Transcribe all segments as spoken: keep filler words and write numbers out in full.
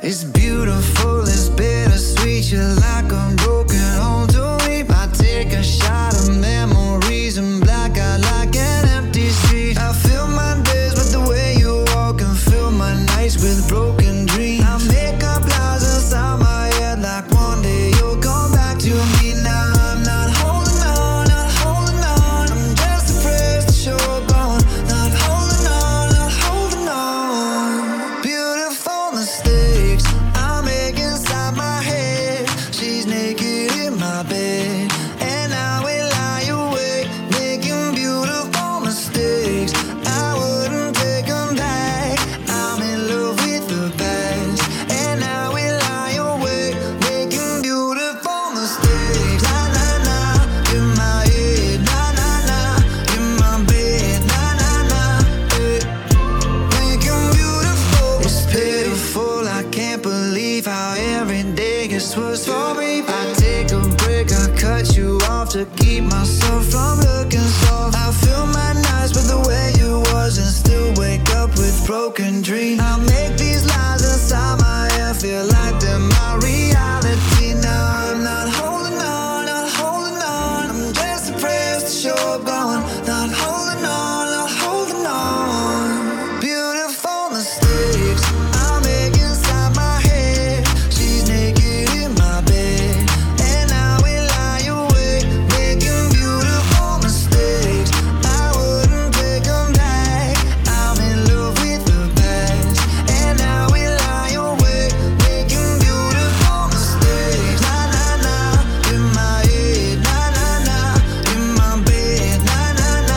It's beautiful, it's bittersweet. You're like a broken home to me. I take a shot of memories and black out like an empty street. I fill my days with the way you walk and fill my nights with broken dreams. I make up lies inside my head like one day you'll come back to me. Now I'm not holding on, not holding on. I'm just afraid that you're gone. Not holding on, not holding on. Beautiful mistakes I make inside my head. She's naked in my bed, and I will lie awake, making beautiful mistakes. I wouldn't take them back. I'm in love with the past, and I will lie awake, making beautiful mistakes. Na na na, in my head. Na na na, in my bed. Na na na, eh. Making beautiful. It's pitiful. I can't believe how every day gets worse for me. I take a break, I cut you off to keep myself from looking soft. I fill my nights with the way you was and still wake up with broken dreams. I make these lies inside my head feel like they're my reality. Now I'm not holding on, not holding on. I'm just depressed that you're gone. Not holding on, not holding on. Beautiful mistakes I make inside my head. She's naked in my bed, and I will lie awake, making beautiful mistakes. I wouldn't take them back. I'm in love with the past, and I will lie awake, making beautiful mistakes. Na na na, in my head. Na na na, in my bed. Na na na,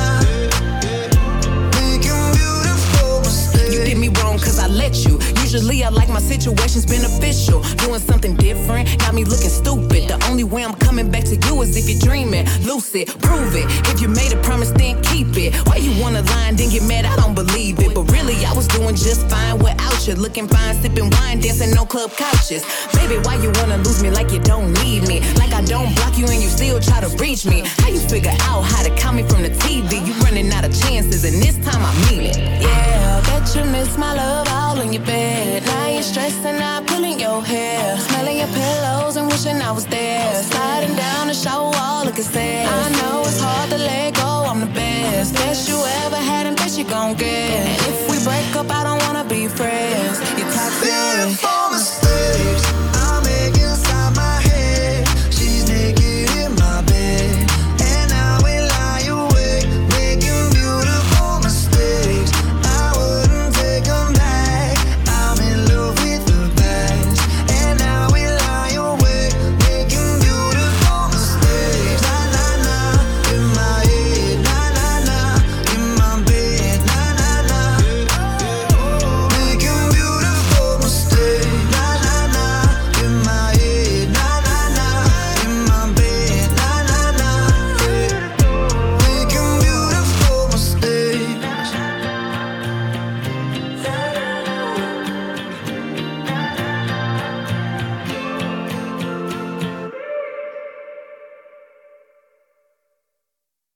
making beautiful mistakes. You did me wrong cause I let you. Usually I like my situations beneficial. Doing something different got me looking stupid. The only way I'm coming back to you is if you're dreaming. Lucid, prove it. If you made a promise, then keep it. Why you wanna lie and then get mad? I don't believe it. But really, I was doing just fine without you. Looking fine, sipping wine, dancing on club couches. Baby, why you wanna lose me like you don't need me? Like I don't block you and you still try to reach me. How you figure out how to count me from the T V? You running out of chances and this time I mean it. Yeah, bet you miss my love all in your bed. Now you're stressing out, pulling your hair, smelling your pillows and wishing I was there. Sliding down the shower wall, looking sad. I know it's hard to let go, I'm the best. Best you ever had and best you gon' get. And